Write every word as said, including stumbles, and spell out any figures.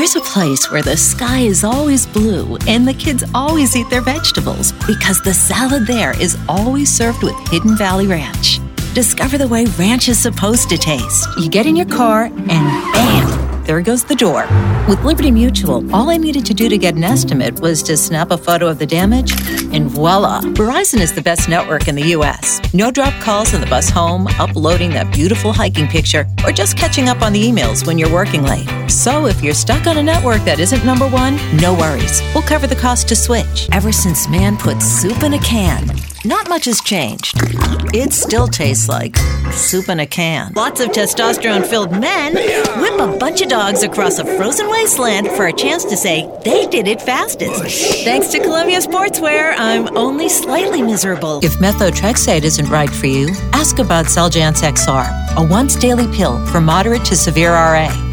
There's a place where the sky is always blue and the kids always eat their vegetables because the salad there is always served with Hidden Valley Ranch. Discover the way ranch is supposed to taste. You get in your car and bam, there goes the door. With Liberty Mutual, all I needed to do to get an estimate was to snap a photo of the damage, and voila. Verizon is the best network in the U S. No drop calls on the bus home, uploading that beautiful hiking picture, or just catching up on the emails when you're working late. So if you're stuck on a network that isn't number one, no worries. We'll cover the cost to switch. Ever since man put soup in a can, not much has changed. It still tastes like soup in a can. Lots of testosterone-filled men whip a bunch of dogs across a frozen wasteland for a chance to say they did it fastest. Thanks to Columbia Sportswear, I'm only slightly miserable. If methotrexate isn't right for you, ask about Xeljanz X R, a once-daily pill for moderate to severe R A.